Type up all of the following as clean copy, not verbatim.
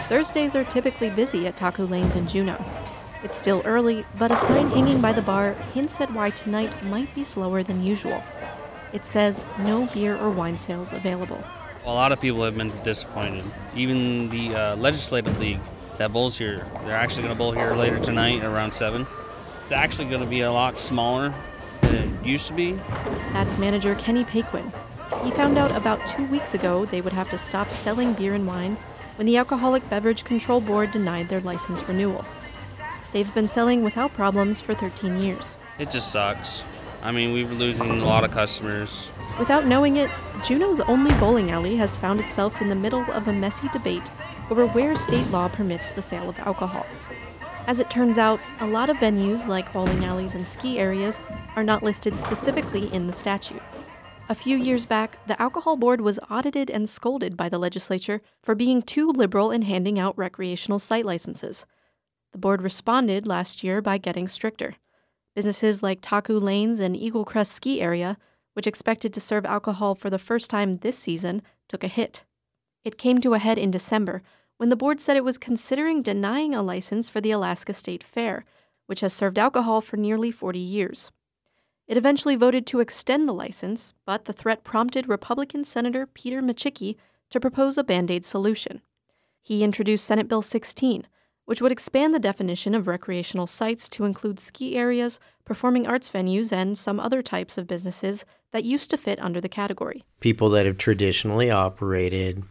Thursdays are typically busy at Taku Lanes in Juneau. It's still early, but a sign hanging by the bar hints at why tonight might be slower than usual. It says no beer or wine sales available. Well, a lot of people have been disappointed. Even the Legislative League that bowls here, they're actually going to bowl here later tonight around 7. It's actually going to be a lot smaller than it used to be. That's manager Kenny Paquin. He found out about 2 weeks ago they would have to stop selling beer and wine when the Alcoholic Beverage Control Board denied their license renewal. They've been selling without problems for 13 years. It just sucks. I mean, we were losing a lot of customers. Without knowing it, Juneau's only bowling alley has found itself in the middle of a messy debate over where state law permits the sale of alcohol. As it turns out, a lot of venues, like bowling alleys and ski areas, are not listed specifically in the statute. A few years back, the Alcohol Board was audited and scolded by the legislature for being too liberal in handing out recreational site licenses. The board responded last year by getting stricter. Businesses like Taku Lanes and Eagle Crest Ski Area, which expected to serve alcohol for the first time this season, took a hit. It came to a head in December when the board said it was considering denying a license for the Alaska State Fair, which has served alcohol for nearly 40 years. It eventually voted to extend the license, but the threat prompted Republican Senator Peter Micciche to propose a Band-Aid solution. He introduced Senate Bill 16, which would expand the definition of recreational sites to include ski areas, performing arts venues, and some other types of businesses that used to fit under the category. People that have traditionally operated,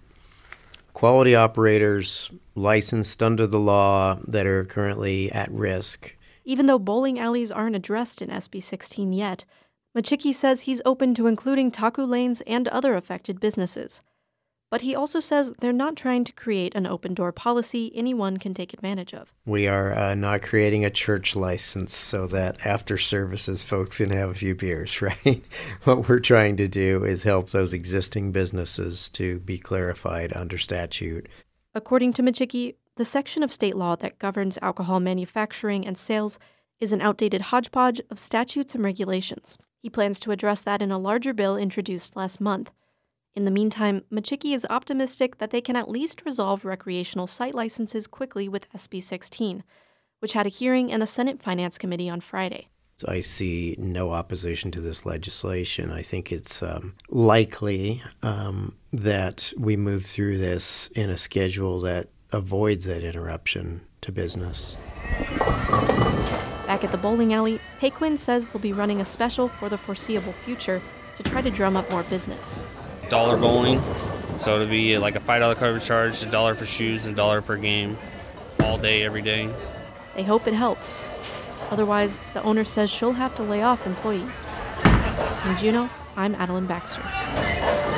quality operators licensed under the law that are currently at risk. Even though bowling alleys aren't addressed in SB 16 yet, Micciche says he's open to including Taku Lanes and other affected businesses. But he also says they're not trying to create an open-door policy anyone can take advantage of. We are not creating a church license so that after services folks can have a few beers, right? What we're trying to do is help those existing businesses to be clarified under statute. According to Micciche, the section of state law that governs alcohol manufacturing and sales is an outdated hodgepodge of statutes and regulations. He plans to address that in a larger bill introduced last month. In the meantime, Micciche is optimistic that they can at least resolve recreational site licenses quickly with SB 16, which had a hearing in the Senate Finance Committee on Friday. I see no opposition to this legislation. I think it's likely that we move through this in a schedule that avoids that interruption to business. Back at the bowling alley, Paquin says they'll be running a special for the foreseeable future to try to drum up more business. Dollar bowling, so it'll be like a $5 cover charge, $1 for shoes, and $1 per game, all day, every day. They hope it helps. Otherwise, the owner says she'll have to lay off employees. In Juneau, I'm Adeline Baxter.